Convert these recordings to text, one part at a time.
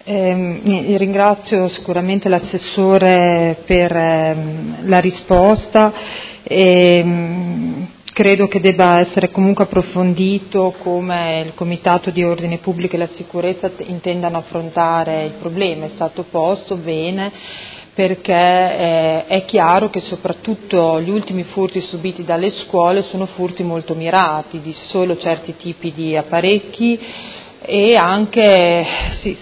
Ringrazio sicuramente l'assessore per la risposta e credo che debba essere comunque approfondito come il Comitato di Ordine Pubblico e la Sicurezza intendano affrontare il problema. È stato posto bene, perché è chiaro che soprattutto gli ultimi furti subiti dalle scuole sono furti molto mirati di solo certi tipi di apparecchi. E anche, sì,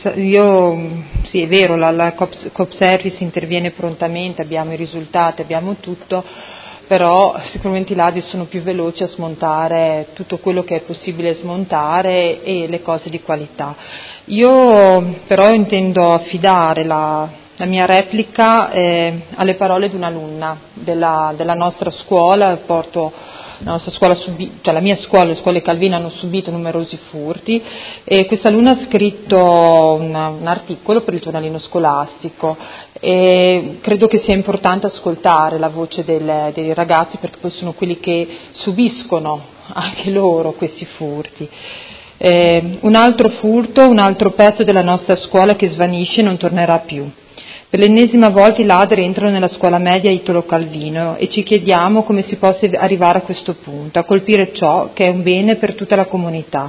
è vero, la Coop Service interviene prontamente, abbiamo i risultati, abbiamo tutto, però sicuramente i ladri sono più veloci a smontare tutto quello che è possibile smontare e le cose di qualità. Io però intendo affidare la mia replica alle parole di un'alunna della nostra scuola. La mia scuola, le scuole Calvino, hanno subito numerosi furti e questa alunna ha scritto un articolo per il giornalino scolastico e credo che sia importante ascoltare la voce dei ragazzi, perché poi sono quelli che subiscono anche loro questi furti. Un altro furto, un altro pezzo della nostra scuola che svanisce e non tornerà più. Per l'ennesima volta i ladri entrano nella scuola media Italo Calvino e ci chiediamo come si possa arrivare a questo punto, a colpire ciò che è un bene per tutta la comunità.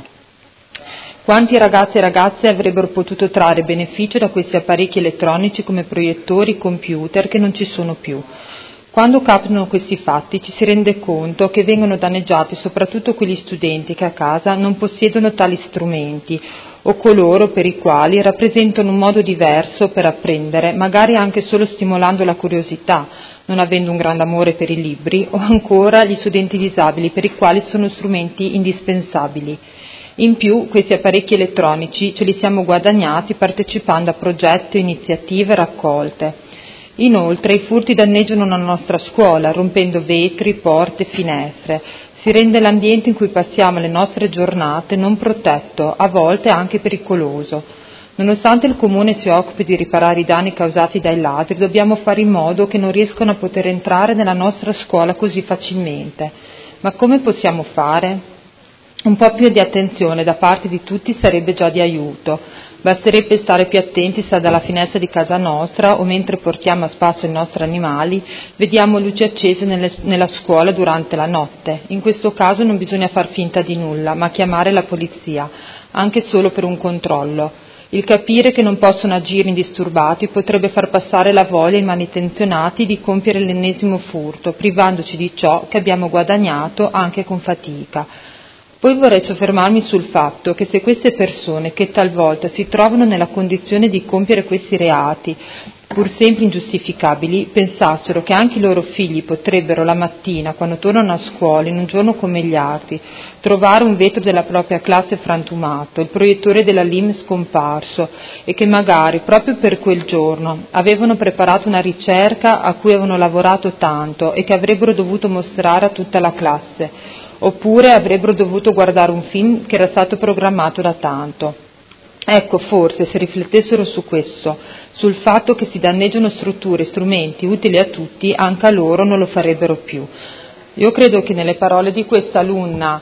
Quanti ragazzi e ragazze avrebbero potuto trarre beneficio da questi apparecchi elettronici come proiettori, computer, che non ci sono più? Quando capitano questi fatti ci si rende conto che vengono danneggiati soprattutto quegli studenti che a casa non possiedono tali strumenti o coloro per i quali rappresentano un modo diverso per apprendere, magari anche solo stimolando la curiosità, non avendo un grande amore per i libri, o ancora gli studenti disabili per i quali sono strumenti indispensabili. In più, questi apparecchi elettronici ce li siamo guadagnati partecipando a progetti, iniziative, raccolte. Inoltre, i furti danneggiano la nostra scuola, rompendo vetri, porte, finestre. Si rende l'ambiente in cui passiamo le nostre giornate non protetto, a volte anche pericoloso. Nonostante il Comune si occupi di riparare i danni causati dai ladri, dobbiamo fare in modo che non riescano a poter entrare nella nostra scuola così facilmente. Ma come possiamo fare? Un po' più di attenzione da parte di tutti sarebbe già di aiuto. Basterebbe stare più attenti se dalla finestra di casa nostra o mentre portiamo a spasso i nostri animali vediamo luci accese nella scuola durante la notte. In questo caso non bisogna far finta di nulla, ma chiamare la polizia, anche solo per un controllo. Il capire che non possono agire indisturbati potrebbe far passare la voglia ai manutenzionati di compiere l'ennesimo furto, privandoci di ciò che abbiamo guadagnato anche con fatica. Poi vorrei soffermarmi sul fatto che se queste persone che talvolta si trovano nella condizione di compiere questi reati, pur sempre ingiustificabili, pensassero che anche i loro figli potrebbero la mattina, quando tornano a scuola, in un giorno come gli altri, trovare un vetro della propria classe frantumato, il proiettore della LIM scomparso e che magari proprio per quel giorno avevano preparato una ricerca a cui avevano lavorato tanto e che avrebbero dovuto mostrare a tutta la classe, oppure avrebbero dovuto guardare un film che era stato programmato da tanto. Ecco, forse se riflettessero su questo, sul fatto che si danneggiano strutture e strumenti utili a tutti, anche a loro non lo farebbero più. Io credo che nelle parole di questa alunna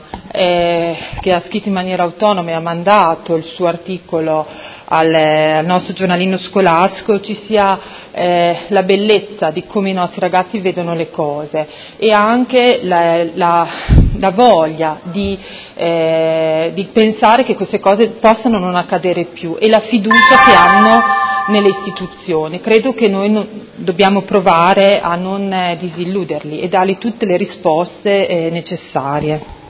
che ha scritto in maniera autonoma e ha mandato il suo articolo al nostro giornalino scolastico ci sia la bellezza di come i nostri ragazzi vedono le cose e anche la voglia di pensare che queste cose possano non accadere più e la fiducia che hanno nelle istituzioni. Credo che noi dobbiamo provare a non disilluderli e dargli tutte le risposte necessarie.